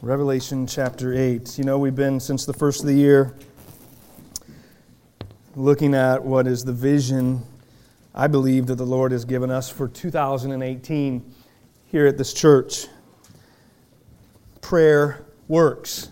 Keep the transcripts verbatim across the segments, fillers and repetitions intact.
Revelation chapter eight. You know, we've been, since the first of the year, looking at what is the vision, I believe, that the Lord has given us for two thousand eighteen here at this church. Prayer works.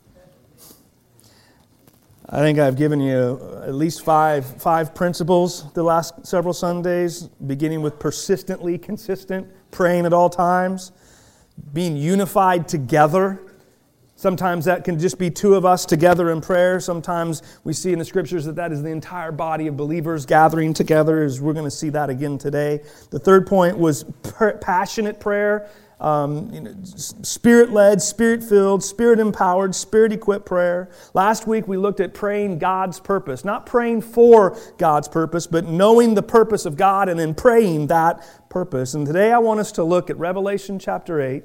I think I've given you at least five, five principles the last several Sundays, beginning with persistently consistent, praying at all times, being unified together. Sometimes that can just be two of us together in prayer. Sometimes we see in the Scriptures that that is the entire body of believers gathering together, as we're going to see that again today. The third point was passionate prayer, um, you know, Spirit-led, Spirit-filled, Spirit-empowered, Spirit-equipped prayer. Last week we looked at praying God's purpose, not praying for God's purpose, but knowing the purpose of God and then praying that purpose. And today I want us to look at Revelation chapter eight.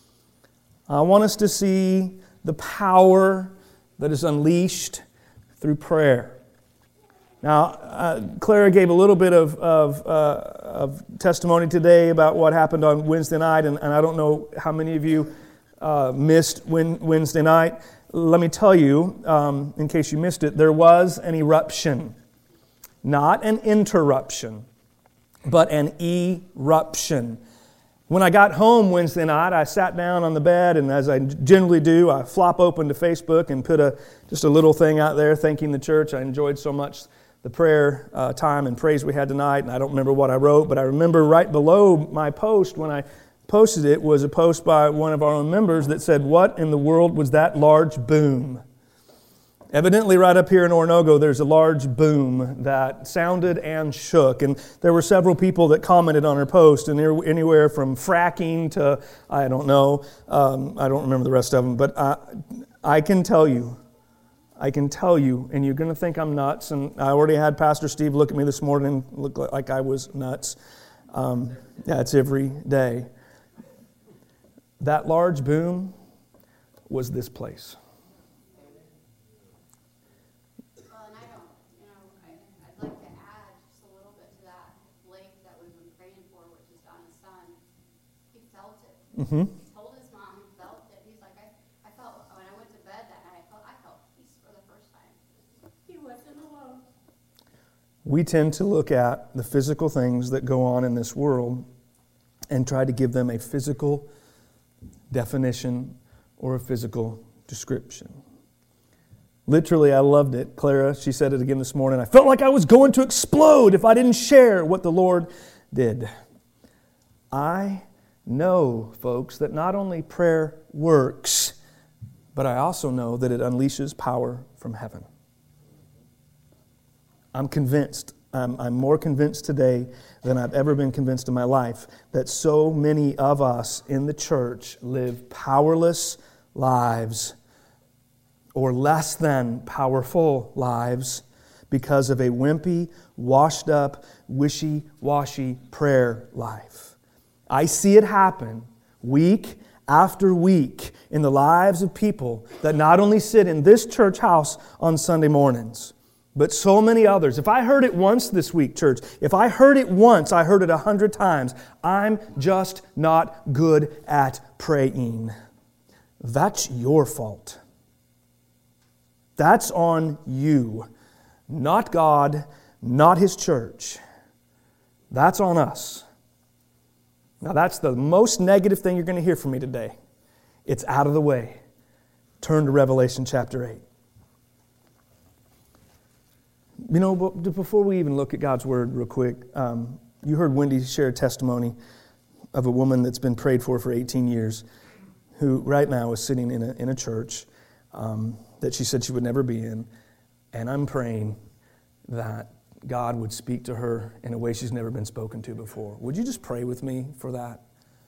I want us to see the power that is unleashed through prayer. Now, uh, Clara gave a little bit of, of, uh, of testimony today about what happened on Wednesday night, and, and I don't know how many of you uh, missed Wednesday night. Let me tell you, um, in case you missed it, there was an eruption. Not an interruption, but an eruption. When I got home Wednesday night, I sat down on the bed, and as I generally do, I flop open to Facebook and put a just a little thing out there thanking the church. I enjoyed so much the prayer uh, time and praise we had tonight, and I don't remember what I wrote, but I remember right below my post when I posted it was a post by one of our own members that said, "What in the world was that large boom?" Evidently, right up here in Oronogo, there's a large boom that sounded and shook. And there were several people that commented on her post, and they're anywhere from fracking to, I don't know, um, I don't remember the rest of them. But I, I can tell you, I can tell you, and you're going to think I'm nuts, and I already had Pastor Steve look at me this morning and look like I was nuts. Um, yeah, it's every day. That large boom was this place. Mm-hmm. He told his mom he felt it. He's like, I, I felt, when I went to bed that night, I felt, I felt peace for the first time. He wasn't alone. We tend to look at the physical things that go on in this world and try to give them a physical definition or a physical description. Literally, I loved it. Clara, she said it again this morning. I felt like I was going to explode if I didn't share what the Lord did. I know, folks, that not only prayer works, but I also know that it unleashes power from heaven. I'm convinced, I'm, I'm more convinced today than I've ever been convinced in my life that so many of us in the church live powerless lives or less than powerful lives because of a wimpy, washed up, wishy-washy prayer life. I see it happen week after week in the lives of people that not only sit in this church house on Sunday mornings, but so many others. If I heard it once this week, church, if I heard it once, I heard it a hundred times. I'm just not good at praying. That's your fault. That's on you. Not God, not His church. That's on us. Now that's the most negative thing you're going to hear from me today. It's out of the way. Turn to Revelation chapter eight. You know, before we even look at God's Word real quick, um, you heard Wendy share a testimony of a woman that's been prayed for for eighteen years, who right now is sitting in a, in a church um, that she said she would never be in. And I'm praying that God would speak to her in a way she's never been spoken to before. Would you just pray with me for that?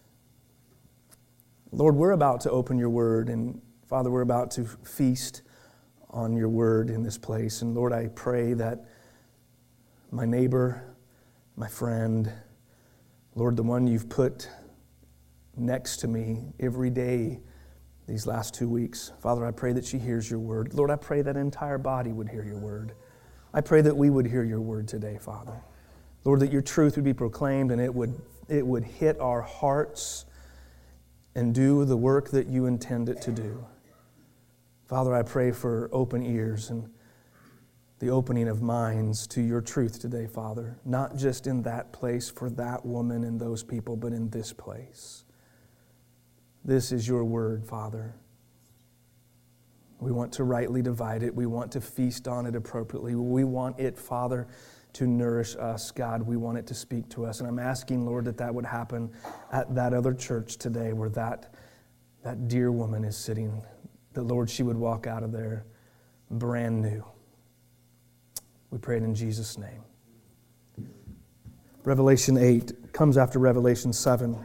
Lord, we're about to open your word, and Father, we're about to feast on your word in this place. And Lord, I pray that my neighbor, my friend, Lord, the one you've put next to me every day these last two weeks, Father, I pray that she hears your word. Lord, I pray that entire body would hear your word. I pray that we would hear your word today, Father. Lord, that your truth would be proclaimed and it would, it would hit our hearts and do the work that you intend it to do. Father, I pray for open ears and the opening of minds to your truth today, Father. Not just in that place for that woman and those people, but in this place. This is your word, Father. We want to rightly divide it. We want to feast on it appropriately. We want it, Father, to nourish us. God, we want it to speak to us. And I'm asking, Lord, that that would happen at that other church today where that, that dear woman is sitting. That, Lord, she would walk out of there brand new. We pray it in Jesus' name. Revelation eight comes after Revelation seven.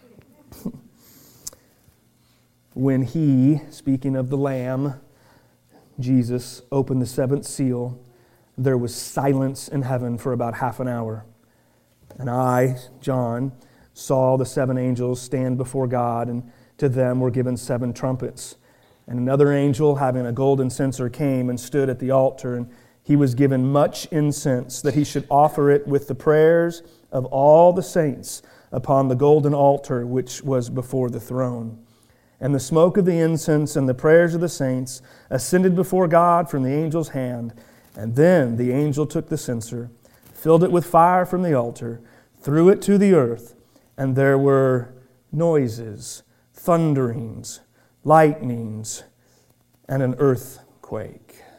When he, speaking of the Lamb, Jesus, opened the seventh seal, there was silence in heaven for about half an hour. And I, John, saw the seven angels stand before God, and to them were given seven trumpets. And another angel, having a golden censer, came and stood at the altar, and he was given much incense, that he should offer it with the prayers of all the saints upon the golden altar which was before the throne. And the smoke of the incense and the prayers of the saints ascended before God from the angel's hand. And then the angel took the censer, filled it with fire from the altar, threw it to the earth, and there were noises, thunderings, lightnings, and an earthquake.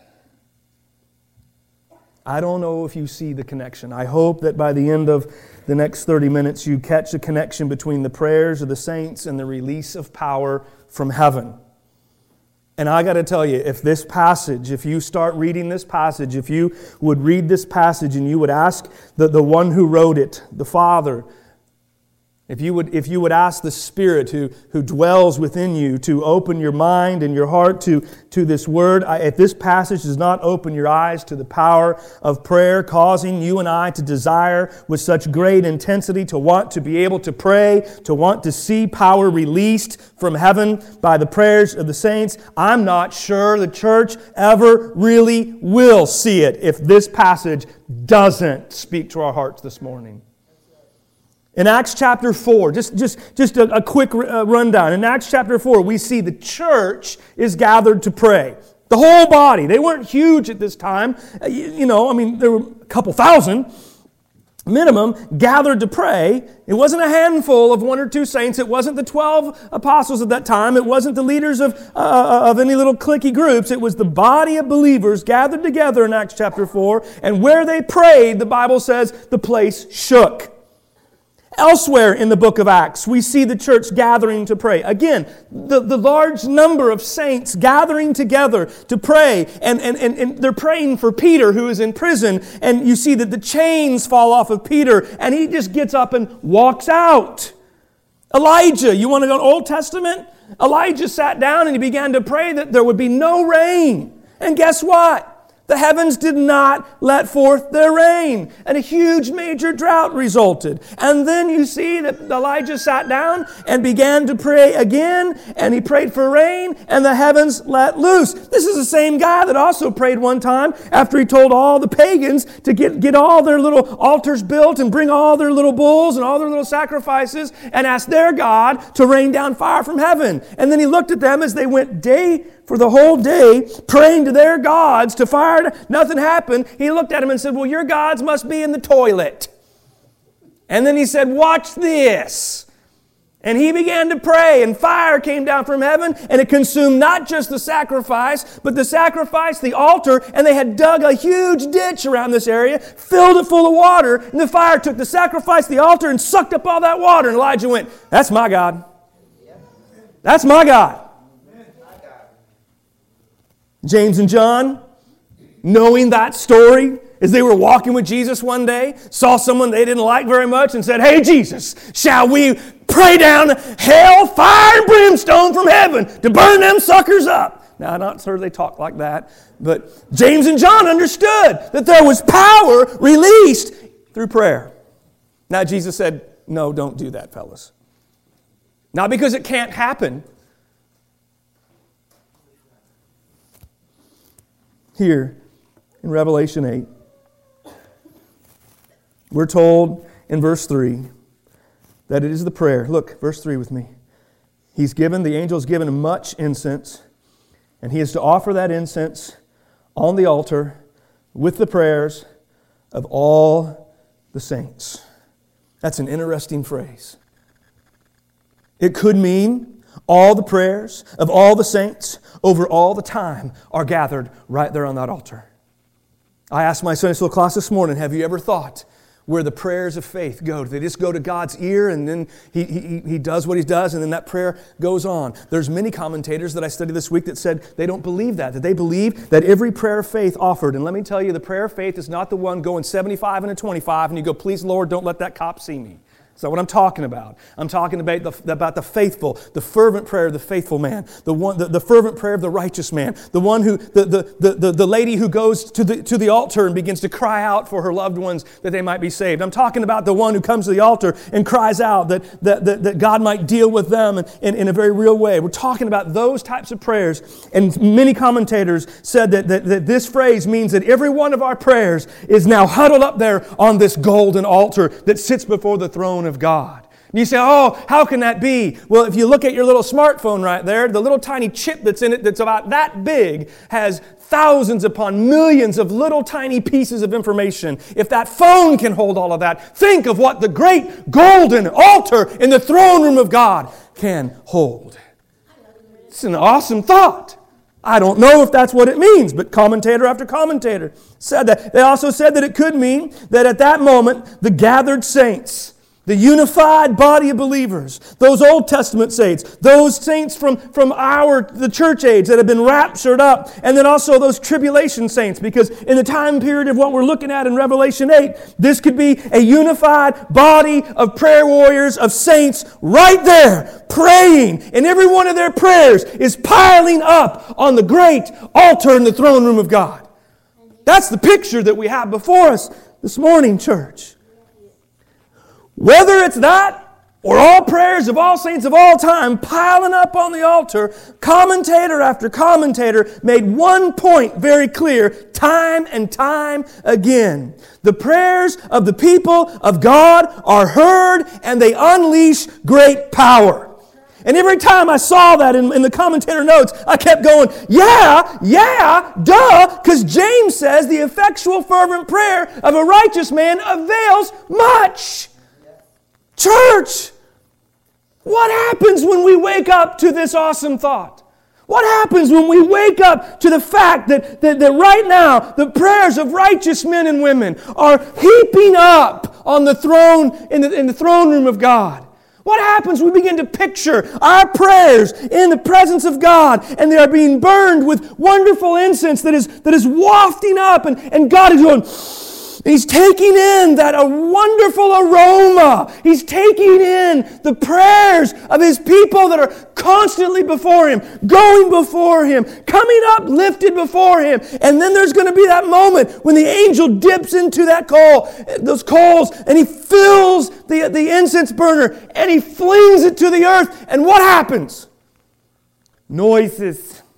I don't know if you see the connection. I hope that by the end of the next thirty minutes you catch a connection between the prayers of the saints and the release of power from heaven. And I got to tell you, if this passage, if you start reading this passage, if you would read this passage and you would ask the, the one who wrote it, the Father, If you would, if you would ask the Spirit who, who dwells within you to open your mind and your heart to, to this Word, I, if this passage does not open your eyes to the power of prayer, causing you and I to desire with such great intensity to want to be able to pray, to want to see power released from heaven by the prayers of the saints, I'm not sure the church ever really will see it if this passage doesn't speak to our hearts this morning. In Acts chapter four, just, just, just a, a quick uh, rundown. In Acts chapter four, we see the church is gathered to pray. The whole body. They weren't huge at this time. Uh, you, you know, I mean, there were a couple thousand minimum gathered to pray. It wasn't a handful of one or two saints. It wasn't the twelve apostles at that time. It wasn't the leaders of, uh, of any little cliquey groups. It was the body of believers gathered together in Acts chapter four. And where they prayed, the Bible says, the place shook. Elsewhere in the book of Acts, we see the church gathering to pray. Again, the, the large number of saints gathering together to pray. And, and, and, and they're praying for Peter, who is in prison. And you see that the chains fall off of Peter, and he just gets up and walks out. Elijah, you want to go to Old Testament? Elijah sat down and he began to pray that there would be no rain. And guess what? The heavens did not let forth their rain, and a huge major drought resulted. And then you see that Elijah sat down and began to pray again, and he prayed for rain, and the heavens let loose. This is the same guy that also prayed one time after he told all the pagans to get, get all their little altars built and bring all their little bulls and all their little sacrifices and asked their God to rain down fire from heaven. And then he looked at them as they went day for the whole day, praying to their gods to fire. Nothing happened. He looked at him and said, well, your gods must be in the toilet. And then he said, watch this. And he began to pray, and fire came down from heaven, and it consumed not just the sacrifice, but the sacrifice, the altar, and they had dug a huge ditch around this area, filled it full of water, and the fire took the sacrifice, the altar, and sucked up all that water. And Elijah went, that's my God. That's my God. James and John, knowing that story, as they were walking with Jesus one day, saw someone they didn't like very much and said, hey, Jesus, shall we pray down hell, fire, and brimstone from heaven to burn them suckers up? Now, I'm not sure they talk like that, but James and John understood that there was power released through prayer. Now, Jesus said, no, don't do that, fellas. Not because it can't happen. Here in Revelation eight, we're told in verse three that it is the prayer. Look, verse three with me. He's given, the angel's given much incense, and he is to offer that incense on the altar with the prayers of all the saints. That's an interesting phrase. It could mean all the prayers of all the saints over all the time are gathered right there on that altar. I asked my Sunday school class this morning, have you ever thought where the prayers of faith go? Do they just go to God's ear and then he, he, he does what He does and then that prayer goes on? There's many commentators that I studied this week that said they don't believe that, that they believe that every prayer of faith offered, and let me tell you, the prayer of faith is not the one going seventy-five and a twenty-five and you go, please Lord, don't let that cop see me. That's not what I'm talking about. I'm talking about the, about the faithful, the fervent prayer of the faithful man, the one, the, the fervent prayer of the righteous man, the one who, the, the, the, the, the lady who goes to the, to the altar and begins to cry out for her loved ones that they might be saved. I'm talking about the one who comes to the altar and cries out that, that, that, that God might deal with them in, in, in a very real way. We're talking about those types of prayers, and many commentators said that, that, that this phrase means that every one of our prayers is now huddled up there on this golden altar that sits before the throne of God. And you say, oh, how can that be? Well, if you look at your little smartphone right there, the little tiny chip that's in it that's about that big has thousands upon millions of little tiny pieces of information. If that phone can hold all of that, think of what the great golden altar in the throne room of God can hold. It's an awesome thought. I don't know if that's what it means, but commentator after commentator said that. They also said that it could mean that at that moment, the gathered saints, the unified body of believers, those Old Testament saints, those saints from, from our, the church age that have been raptured up, and then also those tribulation saints, because in the time period of what we're looking at in Revelation eight, this could be a unified body of prayer warriors, of saints right there praying, and every one of their prayers is piling up on the great altar in the throne room of God. That's the picture that we have before us this morning, church. Whether it's that or all prayers of all saints of all time piling up on the altar, commentator after commentator made one point very clear time and time again. The prayers of the people of God are heard and they unleash great power. And every time I saw that in, in the commentator notes, I kept going, yeah, yeah, duh, because James says the effectual fervent prayer of a righteous man avails much. Church, what happens when we wake up to this awesome thought? What happens when we wake up to the fact that, that, that right now the prayers of righteous men and women are heaping up on the throne, in the, in the throne room of God? What happens when we begin to picture our prayers in the presence of God and they are being burned with wonderful incense that is, that is wafting up and, and God is going... He's taking in that a wonderful aroma. He's taking in the prayers of His people that are constantly before Him, going before Him, coming up lifted before Him. And then there's going to be that moment when the angel dips into that coal, those coals, and he fills the, the incense burner and he flings it to the earth. And what happens? Noises.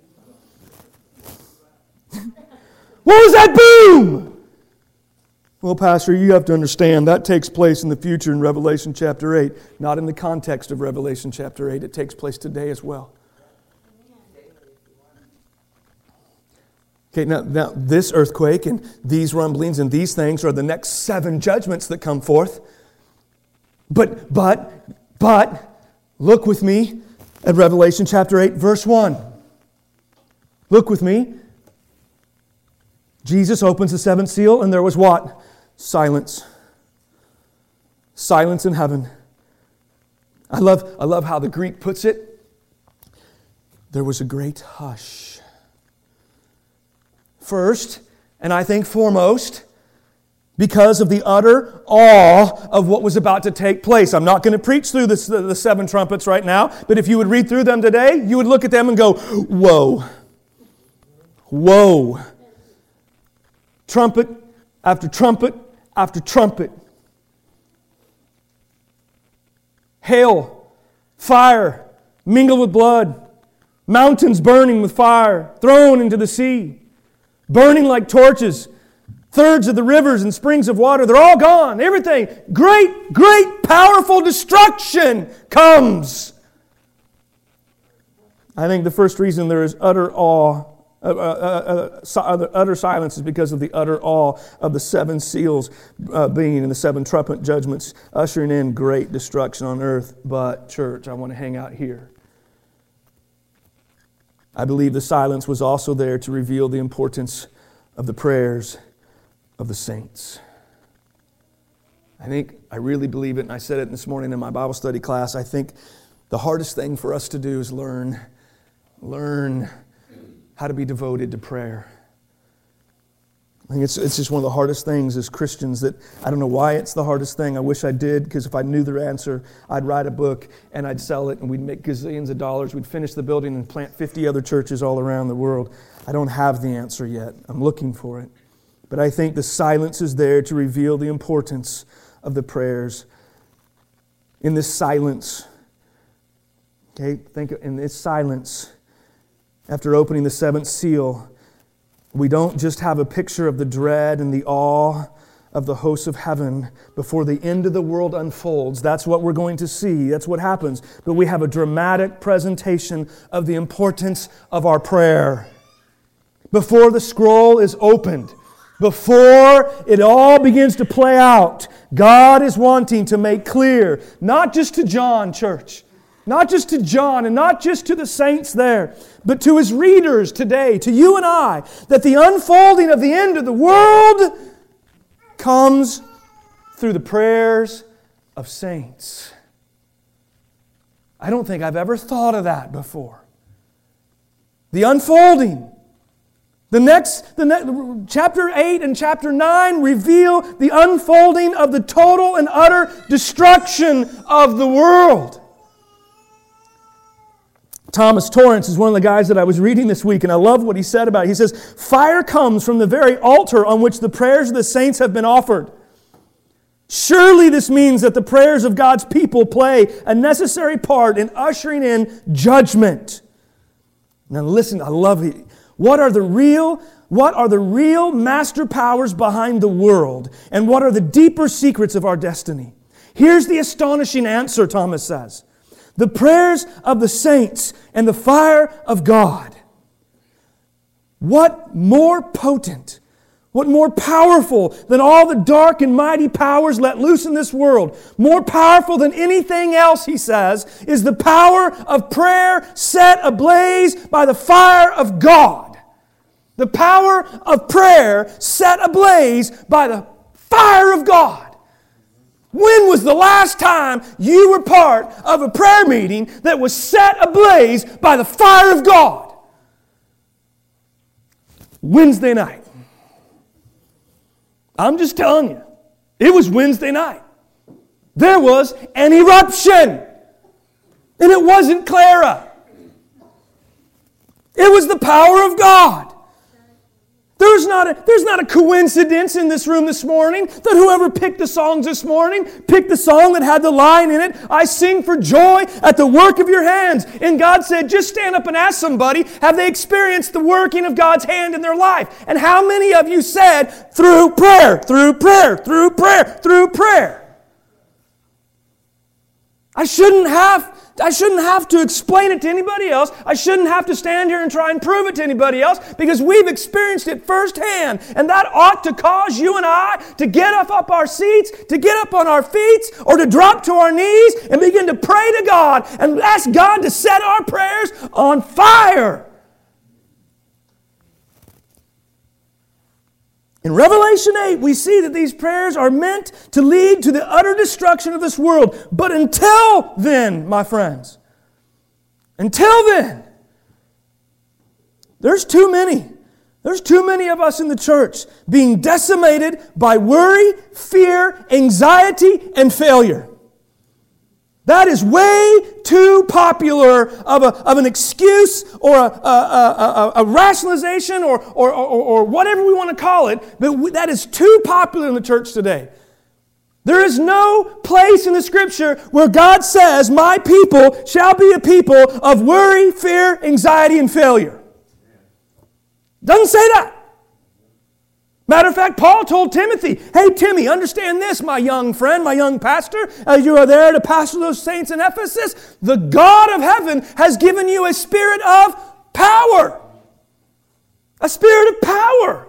What was that boom? Well, Pastor, you have to understand that takes place in the future in Revelation chapter eight, not in the context of Revelation chapter eight. It takes place today as well. Okay, now, now this earthquake and these rumblings and these things are the next seven judgments that come forth. But, but, but, look with me at Revelation chapter eight, verse one. Look with me. Jesus opens the seventh seal and there was what? Silence. Silence in heaven. I love, I love how the Greek puts it. There was a great hush. First, and I think foremost, because of the utter awe of what was about to take place. I'm not going to preach through this, the, the seven trumpets right now, but if you would read through them today, you would look at them and go, whoa. Whoa. Trumpet after trumpet after trumpet. Hail, fire, mingled with blood, mountains burning with fire, thrown into the sea, burning like torches, thirds of the rivers and springs of water, they're all gone, everything. Great, great, powerful destruction comes. I think the first reason there is utter awe, uh, uh, uh, uh, utter silence is because of the utter awe of the seven seals uh, being in the seven trumpet judgments, ushering in great destruction on earth. But church, I want to hang out here. I believe the silence was also there to reveal the importance of the prayers of the saints. I think, I really believe it, and I said it this morning in my Bible study class, I think the hardest thing for us to do is learn, learn how to be devoted to prayer. I think it's, it's just one of the hardest things as Christians that, I don't know why it's the hardest thing. I wish I did, because if I knew the answer, I'd write a book and I'd sell it and we'd make gazillions of dollars. We'd finish the building and plant fifty other churches all around the world. I don't have the answer yet. I'm looking for it. But I think the silence is there to reveal the importance of the prayers. In this silence, okay, think in this silence, after opening the seventh seal, we don't just have a picture of the dread and the awe of the hosts of heaven before the end of the world unfolds. That's what we're going to see. That's what happens. But we have a dramatic presentation of the importance of our prayer. Before the scroll is opened, before it all begins to play out, God is wanting to make clear, not just to John, church, not just to John and not just to the saints there, but to His readers today, to you and I, that the unfolding of the end of the world comes through the prayers of saints. I don't think I've ever thought of that before. The unfolding. The next, the next, chapter eight and chapter nine reveal the unfolding of the total and utter destruction of the world. Thomas Torrance is one of the guys that I was reading this week, and I love what he said about it. He says, "Fire comes from the very altar on which the prayers of the saints have been offered. Surely this means that the prayers of God's people play a necessary part in ushering in judgment." Now listen, I love it. What are the real, what are the real master powers behind the world? And what are the deeper secrets of our destiny? Here's the astonishing answer, Thomas says. The prayers of the saints and the fire of God. What more potent, what more powerful than all the dark and mighty powers let loose in this world? More powerful than anything else, he says, is the power of prayer set ablaze by the fire of God. The power of prayer set ablaze by the fire of God. When was the last time you were part of a prayer meeting that was set ablaze by the fire of God? Wednesday night. I'm just telling you. It was Wednesday night. There was an eruption. And it wasn't Clara. It was the power of God. There's not, a, there's not a coincidence in this room this morning that whoever picked the songs this morning picked the song that had the line in it, "I sing for joy at the work of your hands." And God said, just stand up and ask somebody, have they experienced the working of God's hand in their life? And how many of you said, through prayer, through prayer, through prayer, through prayer? I shouldn't have I shouldn't have to explain it to anybody else. I shouldn't have to stand here and try and prove it to anybody else, because we've experienced it firsthand. And that ought to cause you and I to get up off our seats, to get up on our feet, or to drop to our knees and begin to pray to God and ask God to set our prayers on fire. In Revelation eight, we see that these prayers are meant to lead to the utter destruction of this world. But until then, my friends, until then, there's too many. There's too many of us in the church being decimated by worry, fear, anxiety, and failure. That is way too popular of, a, of an excuse or a, a, a, a rationalization or, or, or, or whatever we want to call it, but we, that is too popular in the church today. There is no place in the Scripture where God says, "My people shall be a people of worry, fear, anxiety, and failure." Doesn't say that. Matter of fact, Paul told Timothy, hey, Timmy, understand this, my young friend, my young pastor, as you are there to pastor those saints in Ephesus, the God of heaven has given you a spirit of power. A spirit of power.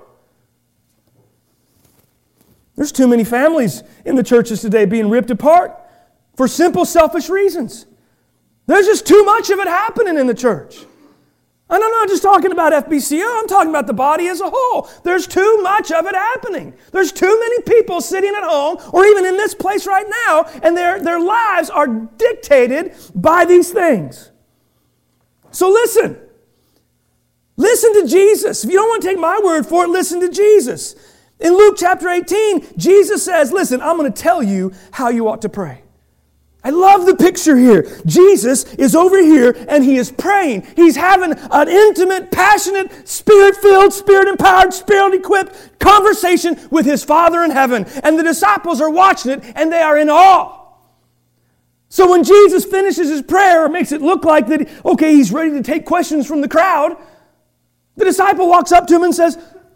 There's too many families in the churches today being ripped apart for simple, selfish reasons. There's just too much of it happening in the church. And I'm not just talking about F B C O, I'm talking about the body as a whole. There's too much of it happening. There's too many people sitting at home, or even in this place right now, and their, their lives are dictated by these things. So listen. Listen to Jesus. If you don't want to take my word for it, listen to Jesus. In Luke chapter eighteen, Jesus says, listen, I'm going to tell you how you ought to pray. I love the picture here. Jesus is over here and He is praying. He's having an intimate, passionate, Spirit-filled, Spirit-empowered, Spirit-equipped conversation with His Father in heaven. And the disciples are watching it and they are in awe. So when Jesus finishes His prayer or makes it look like that, okay, He's ready to take questions from the crowd, the disciple walks up to Him and says,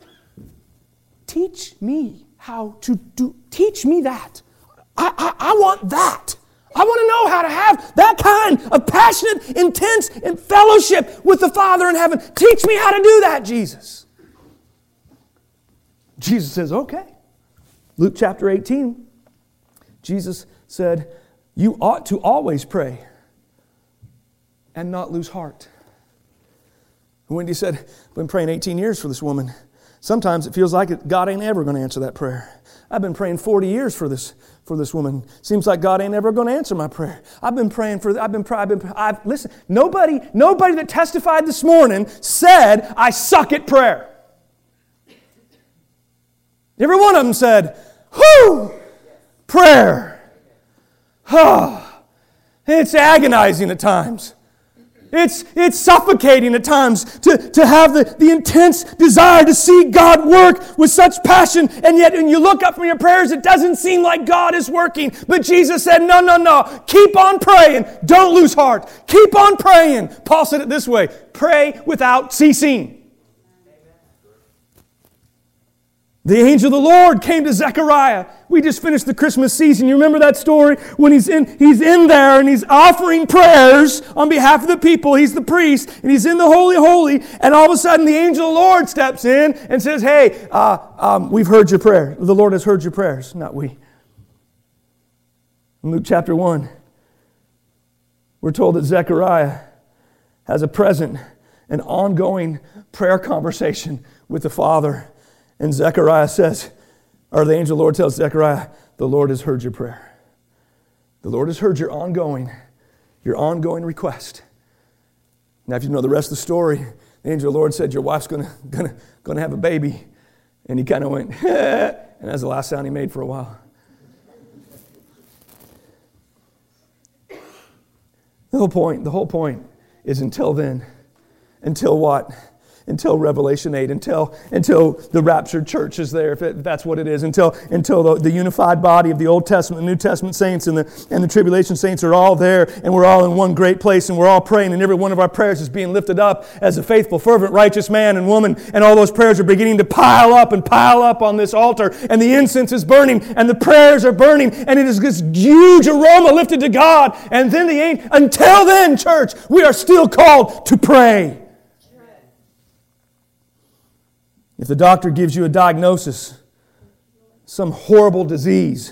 teach me how to do, teach me that. I, I, I want that. I want to know how to have that kind of passionate, intense and fellowship with the Father in heaven. Teach me how to do that, Jesus. Jesus says, okay. Luke chapter eighteen, Jesus said, you ought to always pray and not lose heart. Wendy said, I've been praying eighteen years for this woman. Sometimes it feels like God ain't ever going to answer that prayer. I've been praying forty years for this for this woman. Seems like God ain't ever going to answer my prayer. I've been praying for. I've been. I've been. I've listen. Nobody. Nobody that testified this morning said I suck at prayer. Every one of them said, "Whew, prayer. Oh, it's agonizing at times. It's, it's suffocating at times to, to have the, the intense desire to see God work with such passion, and yet when you look up from your prayers, it doesn't seem like God is working. But Jesus said, no, no, no. Keep on praying. Don't lose heart. Keep on praying. Paul said it this way, pray without ceasing. The angel of the Lord came to Zechariah. We just finished the Christmas season. You remember that story? When he's in, he's in there and he's offering prayers on behalf of the people. He's the priest and he's in the Holy Holy. And all of a sudden the angel of the Lord steps in and says, hey, uh, um, we've heard your prayer. The Lord has heard your prayers, not we. In Luke chapter one, we're told that Zechariah has a present and ongoing prayer conversation with the Father. And Zechariah says, or the angel of the Lord tells Zechariah, the Lord has heard your prayer. The Lord has heard your ongoing, your ongoing request. Now, if you know the rest of the story, the angel of the Lord said, your wife's going to gonna, gonna have a baby. And he kind of went, and that's the last sound he made for a while. The whole point, the whole point is until then, until what? Until Revelation eight, until, until the raptured church is there, if, it, if that's what it is, until, until the, the unified body of the Old Testament, the New Testament saints, and the, and the tribulation saints are all there, and we're all in one great place, and we're all praying, and every one of our prayers is being lifted up as a faithful, fervent, righteous man and woman, and all those prayers are beginning to pile up and pile up on this altar, and the incense is burning, and the prayers are burning, and it is this huge aroma lifted to God, and then the angel, until then, church, we are still called to pray. If the doctor gives you a diagnosis, some horrible disease,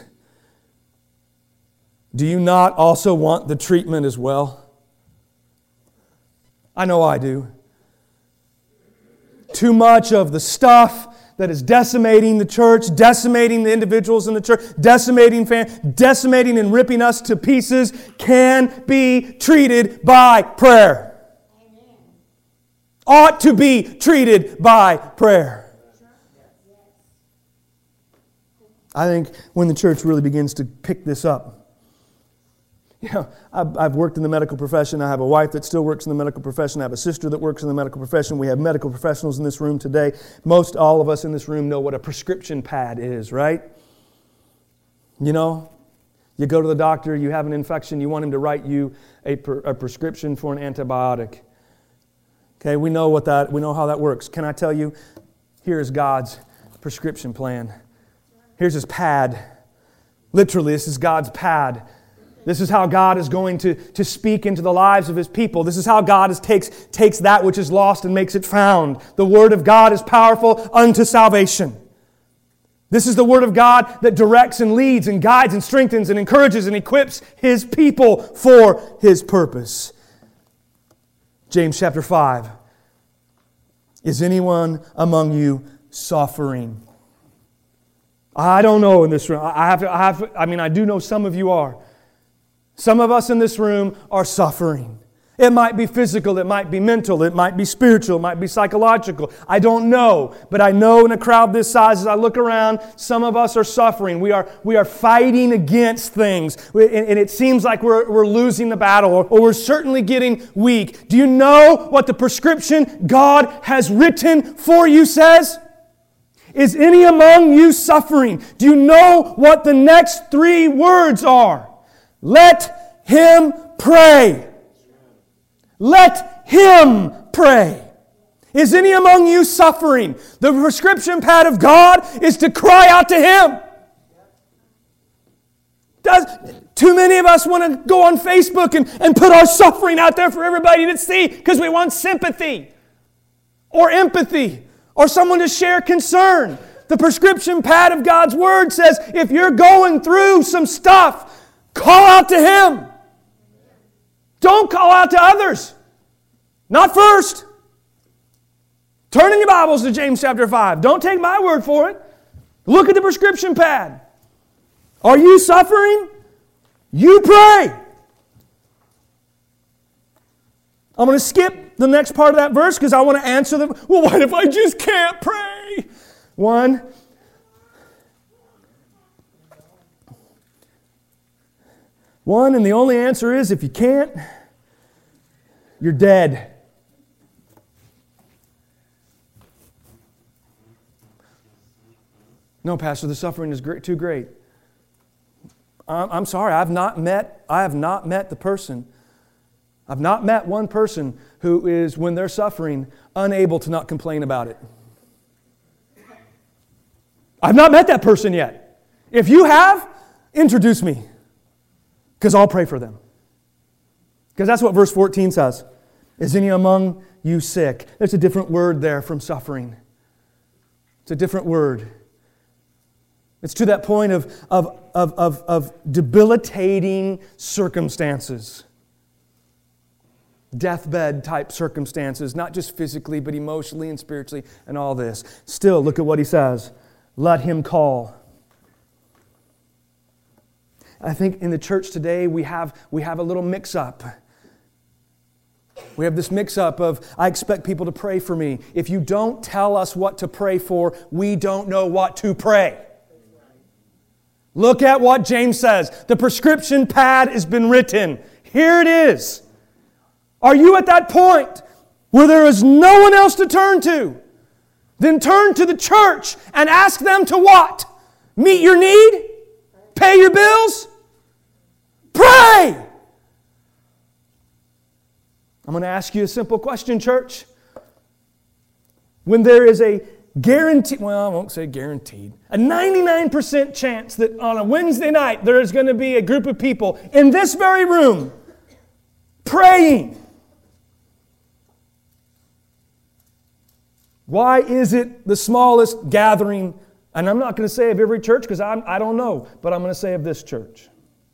do you not also want the treatment as well? I know I do. Too much of the stuff that is decimating the church, decimating the individuals in the church, decimating fam- decimating and ripping us to pieces can be treated by prayer. Ought to be treated by prayer. I think when the church really begins to pick this up, you know, I've, I've worked in the medical profession. I have a wife that still works in the medical profession. I have a sister that works in the medical profession. We have medical professionals in this room today. Most all of us in this room know what a prescription pad is, right? You know, you go to the doctor, you have an infection, you want him to write you a, per, a prescription for an antibiotic. Okay, we know what that, we know how that works. Can I tell you, here is God's prescription plan. Here's his pad. Literally, this is God's pad. This is how God is going to, to speak into the lives of His people. This is how God is, takes, takes that which is lost and makes it found. The Word of God is powerful unto salvation. This is the Word of God that directs and leads and guides and strengthens and encourages and equips His people for His purpose. James chapter five. Is anyone among you suffering? I don't know in this room. I have to, I have to, I mean, I do know some of you are. Some of us in this room are suffering. It might be physical, it might be mental, it might be spiritual, it might be psychological. I don't know. But I know in a crowd this size, as I look around, some of us are suffering. We are, we are fighting against things. And, and it seems like we're, we're losing the battle, or, or we're certainly getting weak. Do you know what the prescription God has written for you says? Is any among you suffering? Do you know what the next three words are? Let him pray. Let him pray. Is any among you suffering? The prescription pad of God is to cry out to Him. Does, too many of us want to go on Facebook and, and put our suffering out there for everybody to see because we want sympathy or empathy or someone to share concern. The prescription pad of God's Word says if you're going through some stuff, call out to Him. Don't call out to others. Not first. Turn in your Bibles to James chapter five. Don't take my word for it. Look at the prescription pad. Are you suffering? You pray. I'm going to skip the next part of that verse because I want to answer them. Well, what if I just can't pray? One. One, and the only answer is if you can't, you're dead. No, Pastor, the suffering is great, too great. I'm, I'm sorry, I've not met, I have not met the person. I've not met one person who is, when they're suffering, unable to not complain about it. I've not met that person yet. If you have, introduce me. Because I'll pray for them. Because that's what verse fourteen says. Is any among you sick? There's a different word there from suffering. It's a different word. It's to that point of, of, of, of, of debilitating circumstances. Deathbed type circumstances, not just physically, but emotionally and spiritually and all this. Still, look at what he says. Let him call. I think in the church today we have, we have a little mix-up. We have this mix-up of, I expect people to pray for me. If you don't tell us what to pray for, we don't know what to pray. Look at what James says. The prescription pad has been written. Here it is. Are you at that point where there is no one else to turn to? Then turn to the church and ask them to what? Meet your need? Pay your bills? Pray! I'm going to ask you a simple question, church. When there is a guaranteed, well, I won't say guaranteed, a ninety-nine percent chance that on a Wednesday night there is going to be a group of people in this very room praying. Why is it the smallest gathering? And I'm not going to say of every church because I don't know, but I'm going to say of this church.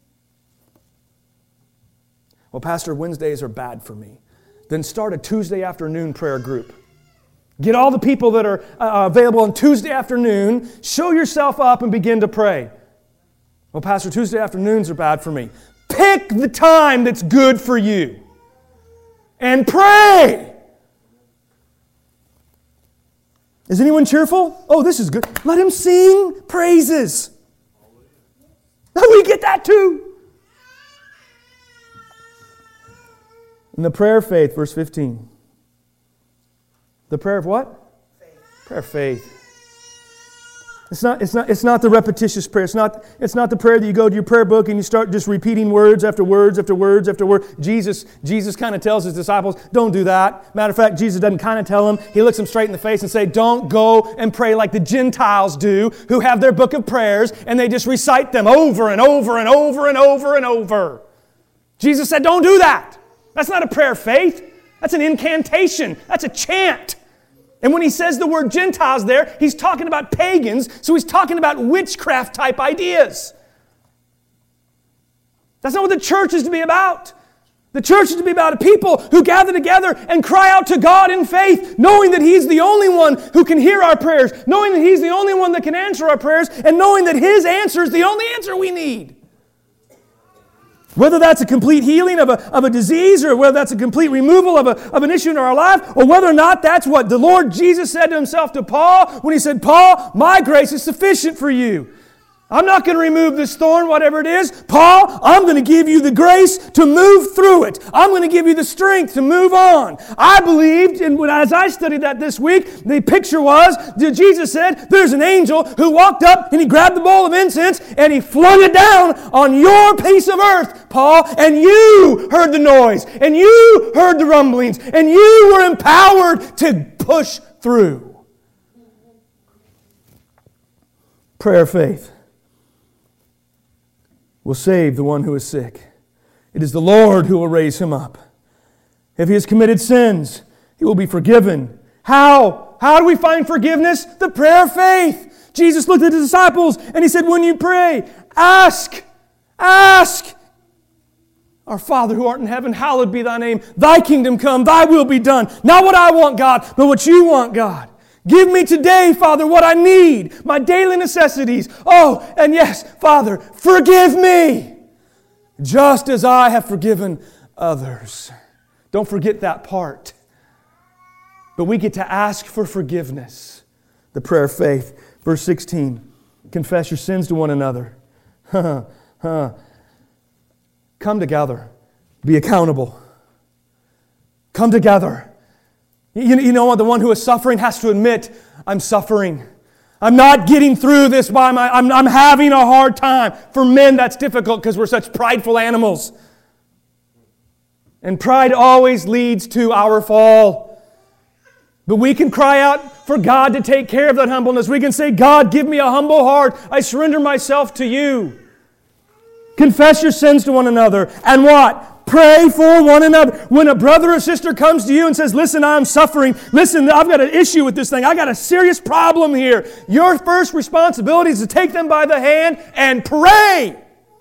Well, Pastor, Wednesdays are bad for me. Then start a Tuesday afternoon prayer group. Get all the people that are uh, available on Tuesday afternoon, show yourself up and begin to pray. Well, Pastor, Tuesday afternoons are bad for me. Pick the time that's good for you and pray. Is anyone cheerful? Oh, this is good. Let him sing praises. We get that too. In the prayer of faith, verse fifteen. The prayer of what? Faith. Prayer of faith. It's not, it's not, it's not the repetitious prayer. It's not, it's not the prayer that you go to your prayer book and you start just repeating words after words after words after word. Jesus, Jesus kind of tells His disciples, don't do that. Matter of fact, Jesus doesn't kind of tell them. He looks them straight in the face and say, don't go and pray like the Gentiles do, who have their book of prayers and they just recite them over and over and over and over and over. Jesus said, don't do that. That's not a prayer of faith. That's an incantation. That's a chant. And when He says the word Gentiles there, He's talking about pagans, so He's talking about witchcraft type ideas. That's not what the church is to be about. The church is to be about a people who gather together and cry out to God in faith, knowing that He's the only one who can hear our prayers, knowing that He's the only one that can answer our prayers, and knowing that His answer is the only answer we need. Whether that's a complete healing of a, of a disease, or whether that's a complete removal of, a, of an issue in our life, or whether or not that's what the Lord Jesus said to Himself to Paul when He said, Paul, my grace is sufficient for you. I'm not going to remove this thorn, whatever it is. Paul, I'm going to give you the grace to move through it. I'm going to give you the strength to move on. I believed, and when, as I studied that this week, the picture was that Jesus said, there's an angel who walked up and he grabbed the bowl of incense and he flung it down on your piece of earth, Paul, and you heard the noise, and you heard the rumblings, and you were empowered to push through. Prayer of faith will save the one who is sick. It is the Lord who will raise him up. If he has committed sins, he will be forgiven. How? How do we find forgiveness? The prayer of faith. Jesus looked at the disciples and He said, when you pray, ask, ask. Our Father who art in heaven, hallowed be Thy name. Thy kingdom come, Thy will be done. Not what I want, God, but what You want, God. Give me today, Father, what I need, my daily necessities. Oh, and yes, Father, forgive me, just as I have forgiven others. Don't forget that part. But we get to ask for forgiveness. The prayer of faith. Verse sixteen, confess your sins to one another. Come together. Be accountable. Come together. You, you know what? The one who is suffering has to admit, I'm suffering. I'm not getting through this by my... I'm, I'm having a hard time. For men, that's difficult because we're such prideful animals. And pride always leads to our fall. But we can cry out for God to take care of that humbleness. We can say, God, give me a humble heart. I surrender myself to You. Confess your sins to one another. And what? Pray for one another. When a brother or sister comes to you and says, listen, I'm suffering. Listen, I've got an issue with this thing. I got a serious problem here. Your first responsibility is to take them by the hand and pray.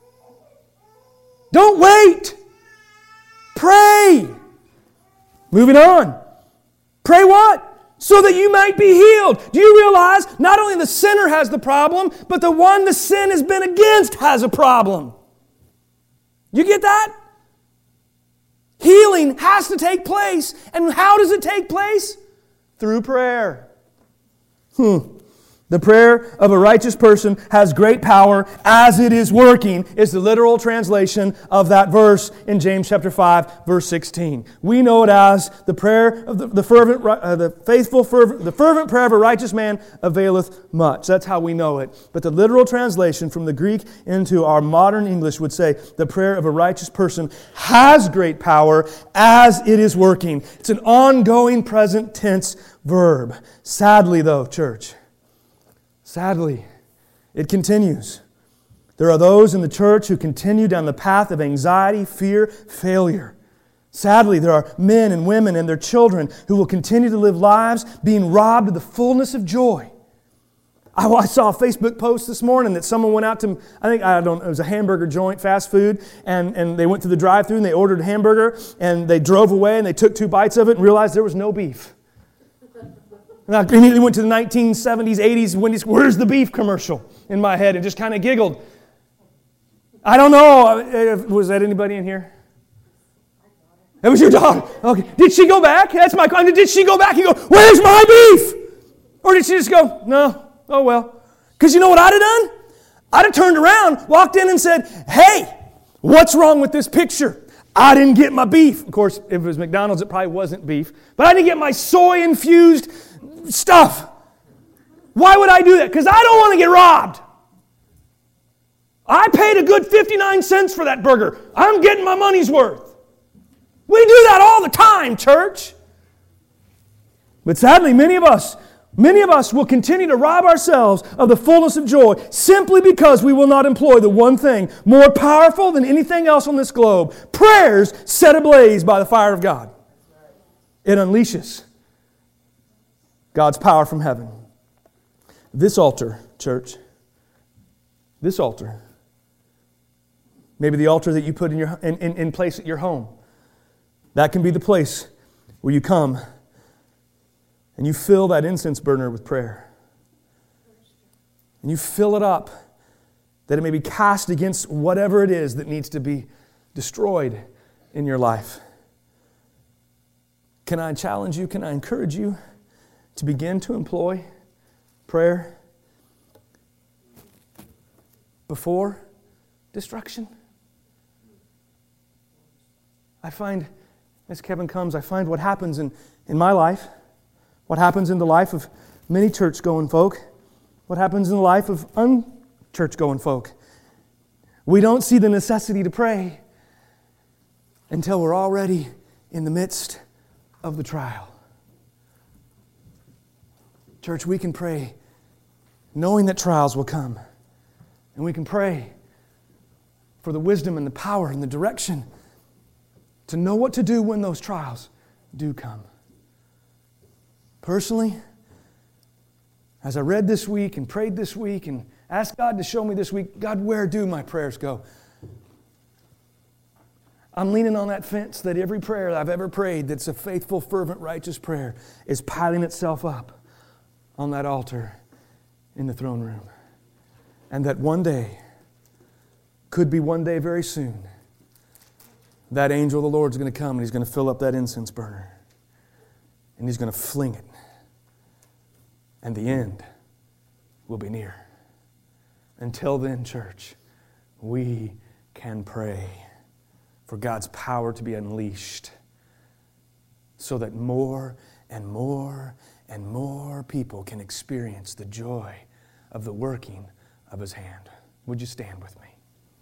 Don't wait. Pray. Moving on. Pray what? So that you might be healed. Do you realize not only the sinner has the problem, but the one the sin has been against has a problem? You get that? Healing has to take place. And how does it take place? Through prayer. Hmm. The prayer of a righteous person has great power as it is working is the literal translation of that verse in James chapter five, verse sixteen. We know it as the prayer of the, the fervent, uh, the faithful, fervent, the fervent prayer of a righteous man availeth much. That's how we know it. But the literal translation from the Greek into our modern English would say the prayer of a righteous person has great power as it is working. It's an ongoing present tense verb. Sadly, though, church, Sadly, it continues. There are those in the church who continue down the path of anxiety, fear, failure. Sadly, there are men and women and their children who will continue to live lives being robbed of the fullness of joy. I, I saw a Facebook post this morning that someone went out to, I think, I don't know, it was a hamburger joint, fast food, and, and they went to the drive-thru and they ordered a hamburger, and they drove away and they took two bites of it and realized there was no beef. And I immediately went to the nineteen seventies, eighties, Wendy's, where's the beef commercial in my head, and just kind of giggled. I don't know. Was that anybody in here? It was your daughter. Okay. Did she go back? That's my question. Did she go back and go, where's my beef? Or did she just go, no, oh well. Because you know what I'd have done? I'd have turned around, walked in and said, hey, what's wrong with this picture? I didn't get my beef. Of course, if it was McDonald's, it probably wasn't beef. But I didn't get my soy-infused stuff. Why would I do that? Because I don't want to get robbed. I paid a good fifty-nine cents for that burger. I'm getting my money's worth. We do that all the time, church. But sadly, many of us, many of us will continue to rob ourselves of the fullness of joy simply because we will not employ the one thing more powerful than anything else on this globe. Prayers set ablaze by the fire of God. It unleashes God's power from heaven. This altar, church, this altar, maybe the altar that you put in, your, in, in, in place at your home, that can be the place where you come and you fill that incense burner with prayer. And you fill it up that it may be cast against whatever it is that needs to be destroyed in your life. Can I challenge you? Can I encourage you to begin to employ prayer before destruction? I find, as Kevin comes, I find what happens in, in my life, what happens in the life of many church-going folk, what happens in the life of un-church-going folk. We don't see the necessity to pray until we're already in the midst of the trial. Church, we can pray knowing that trials will come. And we can pray for the wisdom and the power and the direction to know what to do when those trials do come. Personally, as I read this week and prayed this week and asked God to show me this week, God, where do my prayers go? I'm leaning on that fence that every prayer that I've ever prayed that's a faithful, fervent, righteous prayer is piling itself up on that altar in the throne room. And that one day, could be one day very soon, that angel of the Lord is going to come and he's going to fill up that incense burner. And he's going to fling it. And the end will be near. Until then, church, we can pray for God's power to be unleashed so that more and more and more people can experience the joy of the working of His hand. Would you stand with me?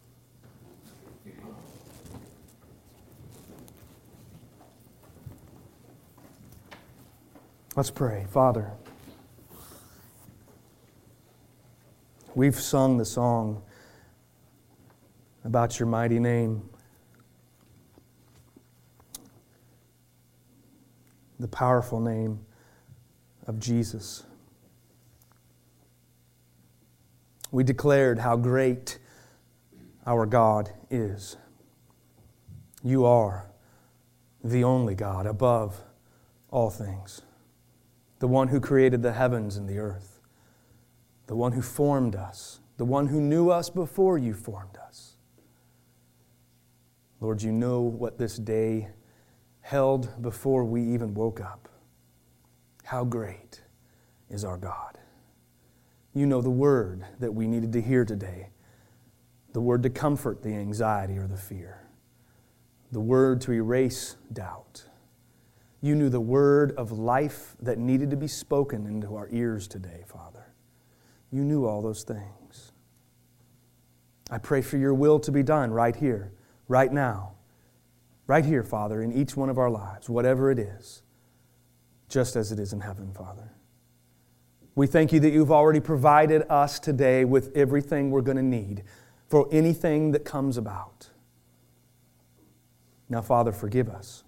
Let's pray. Father, we've sung the song about your mighty name, the powerful name of Jesus. We declared how great our God is. You are the only God above all things, the one who created the heavens and the earth, the one who formed us, the one who knew us before you formed us. Lord, you know what this day held before we even woke up. How great is our God. You know the word that we needed to hear today, the word to comfort the anxiety or the fear, the word to erase doubt. You knew the word of life that needed to be spoken into our ears today, Father. You knew all those things. I pray for your will to be done right here, right now, right here, Father, in each one of our lives, whatever it is, just as it is in heaven, Father. We thank you that you've already provided us today with everything we're going to need for anything that comes about. Now, Father, forgive us.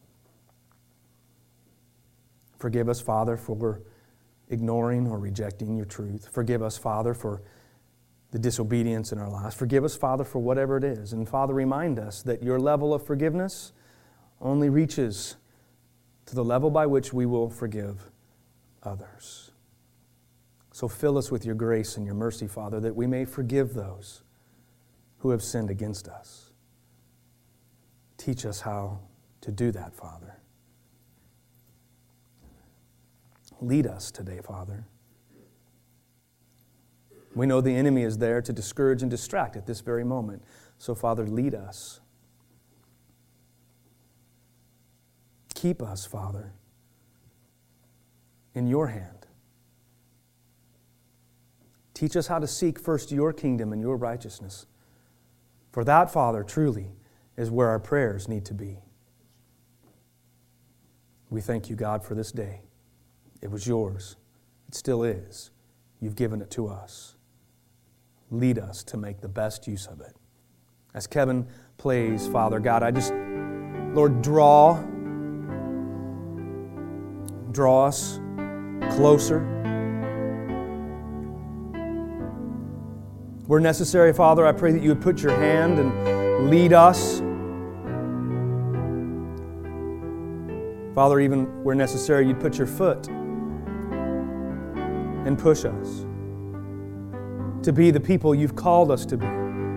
Forgive us, Father, for ignoring or rejecting your truth. Forgive us, Father, for the disobedience in our lives. Forgive us, Father, for whatever it is. And Father, remind us that your level of forgiveness only reaches to the level by which we will forgive others. So fill us with your grace and your mercy, Father, that we may forgive those who have sinned against us. Teach us how to do that, Father. Lead us today, Father. We know the enemy is there to discourage and distract at this very moment. So, Father, lead us. Keep us, Father, in your hand. Teach us how to seek first your kingdom and your righteousness. For that, Father, truly is where our prayers need to be. We thank you, God, for this day. It was yours. It still is. You've given it to us. Lead us to make the best use of it. As Kevin plays, Father God, I just, Lord, draw, draw us closer. Where necessary, Father, I pray that you would put your hand and lead us. Father, even where necessary, you'd put your foot and push us to be the people you've called us to be.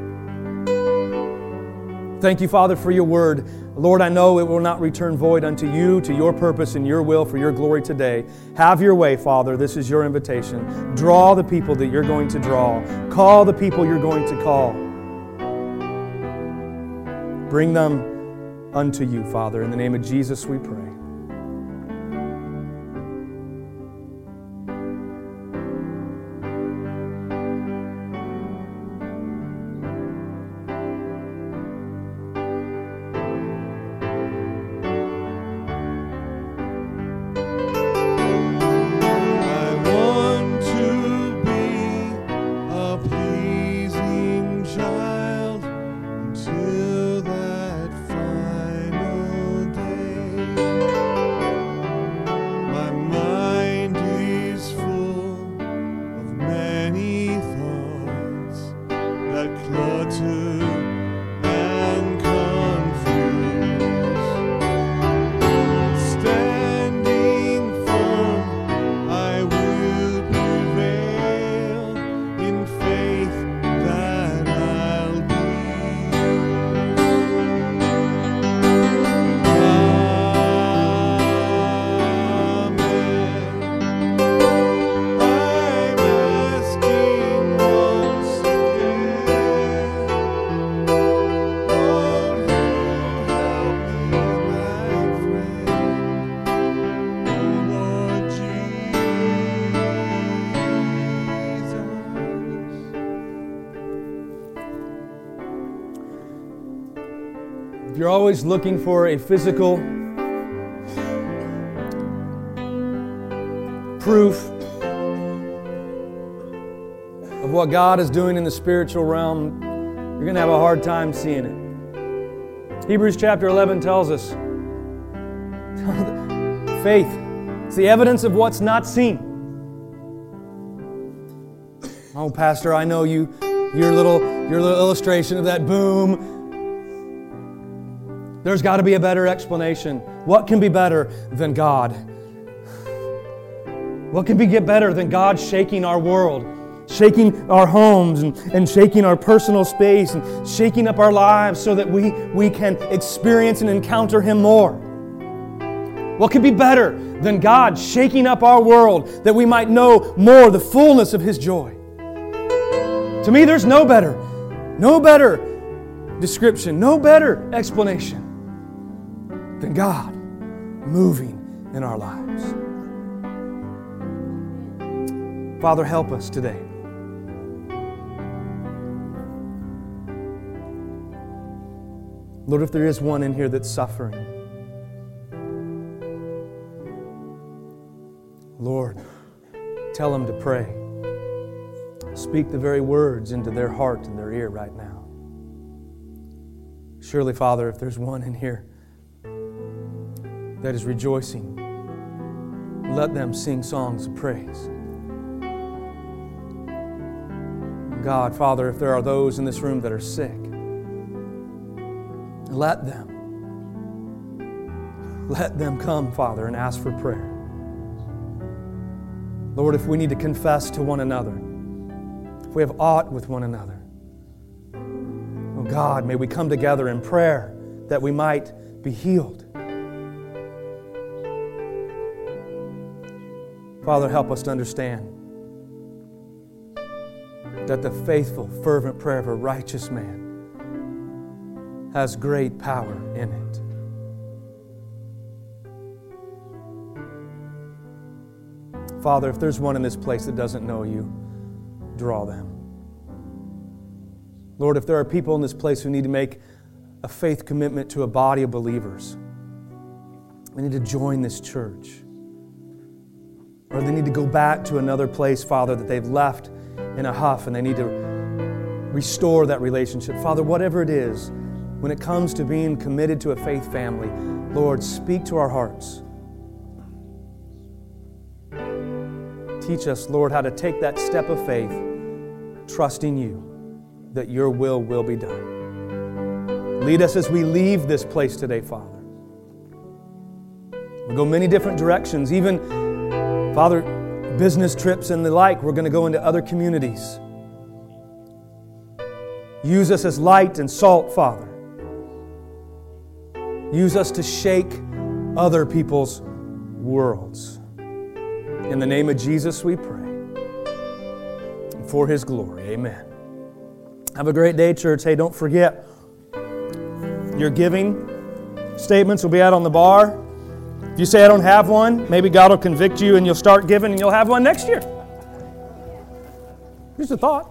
Thank you, Father, for your word. Lord, I know it will not return void unto you, to your purpose and your will for your glory today. Have your way, Father. This is your invitation. Draw the people that you're going to draw. Call the people you're going to call. Bring them unto you, Father. In the name of Jesus we pray. You're always looking for a physical proof of what God is doing in the spiritual realm. You're going to have a hard time seeing it. Hebrews chapter eleven tells us faith is the evidence of what's not seen. Oh, Pastor, I know you, your little, your little illustration of that boom. There's got to be a better explanation. What can be better than God? What can be get better than God shaking our world, shaking our homes and, and shaking our personal space and shaking up our lives so that we, we can experience and encounter Him more? What could be better than God shaking up our world that we might know more the fullness of His joy? To me, there's no better, no better description, no better explanation than God moving in our lives. Father, help us today. Lord, if there is one in here that's suffering, Lord, tell them to pray. Speak the very words into their heart and their ear right now. Surely, Father, if there's one in here that is rejoicing, let them sing songs of praise. God, Father, if there are those in this room that are sick, let them, let them come, Father, and ask for prayer. Lord, if we need to confess to one another, if we have aught with one another, oh God, may we come together in prayer that we might be healed. Father, help us to understand that the faithful, fervent prayer of a righteous man has great power in it. Father, if there's one in this place that doesn't know you, draw them. Lord, if there are people in this place who need to make a faith commitment to a body of believers, they need to join this church. Or they need to go back to another place, Father, that they've left in a huff, and they need to restore that relationship. Father, whatever it is, when it comes to being committed to a faith family, Lord, speak to our hearts. Teach us, Lord, how to take that step of faith, trusting you that your will will be done. Lead us as we leave this place today, Father. We'll go many different directions, even, Father, business trips and the like. We're going to go into other communities. Use us as light and salt, Father. Use us to shake other people's worlds. In the name of Jesus we pray. And for His glory, amen. Have a great day, church. Hey, don't forget, your giving statements will be out on the bar. If you say, I don't have one, maybe God will convict you and you'll start giving and you'll have one next year. Just a thought.